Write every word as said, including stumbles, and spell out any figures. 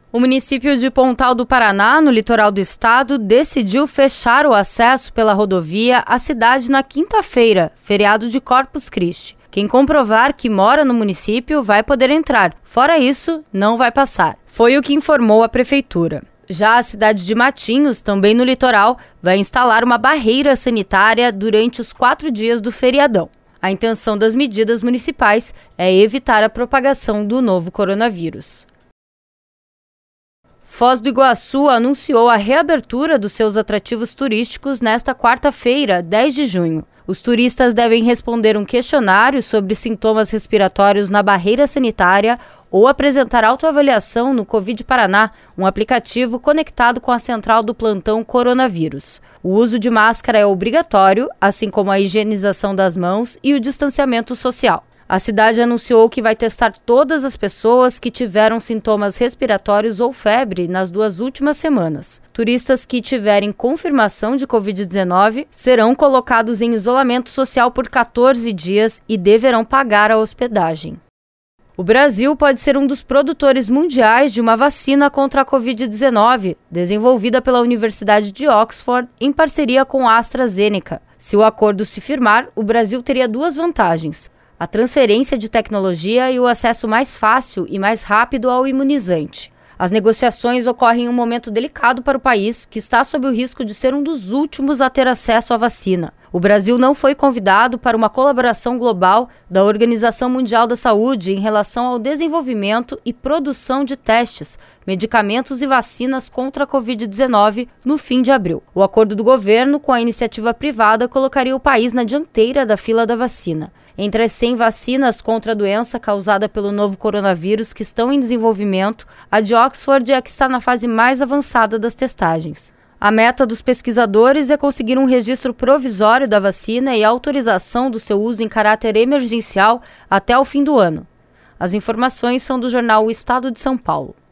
O município de Pontal do Paraná, no litoral do estado, decidiu fechar o acesso pela rodovia à cidade na quinta-feira, feriado de Corpus Christi. Quem comprovar que mora no município vai poder entrar, fora isso, não vai passar. Foi o que informou a prefeitura. Já a cidade de Matinhos, também no litoral, vai instalar uma barreira sanitária durante os quatro dias do feriadão. A intenção das medidas municipais é evitar a propagação do novo coronavírus. Foz do Iguaçu anunciou a reabertura dos seus atrativos turísticos nesta quarta-feira, dez de junho. Os turistas devem responder um questionário sobre sintomas respiratórios na barreira sanitária ou apresentar autoavaliação no Covid Paraná, um aplicativo conectado com a central do plantão coronavírus. O uso de máscara é obrigatório, assim como a higienização das mãos e o distanciamento social. A cidade anunciou que vai testar todas as pessoas que tiveram sintomas respiratórios ou febre nas duas últimas semanas. Turistas que tiverem confirmação de covid dezenove serão colocados em isolamento social por quatorze dias e deverão pagar a hospedagem. O Brasil pode ser um dos produtores mundiais de uma vacina contra a covid dezenove, desenvolvida pela Universidade de Oxford em parceria com a AstraZeneca. Se o acordo se firmar, o Brasil teria duas vantagens: a transferência de tecnologia e o acesso mais fácil e mais rápido ao imunizante. As negociações ocorrem em um momento delicado para o país, que está sob o risco de ser um dos últimos a ter acesso à vacina. O Brasil não foi convidado para uma colaboração global da Organização Mundial da Saúde em relação ao desenvolvimento e produção de testes, medicamentos e vacinas contra a covid dezenove no fim de abril. O acordo do governo com a iniciativa privada colocaria o país na dianteira da fila da vacina. Entre as cem vacinas contra a doença causada pelo novo coronavírus que estão em desenvolvimento, a de Oxford é a que está na fase mais avançada das testagens. A meta dos pesquisadores é conseguir um registro provisório da vacina e autorização do seu uso em caráter emergencial até o fim do ano. As informações são do jornal O Estado de São Paulo.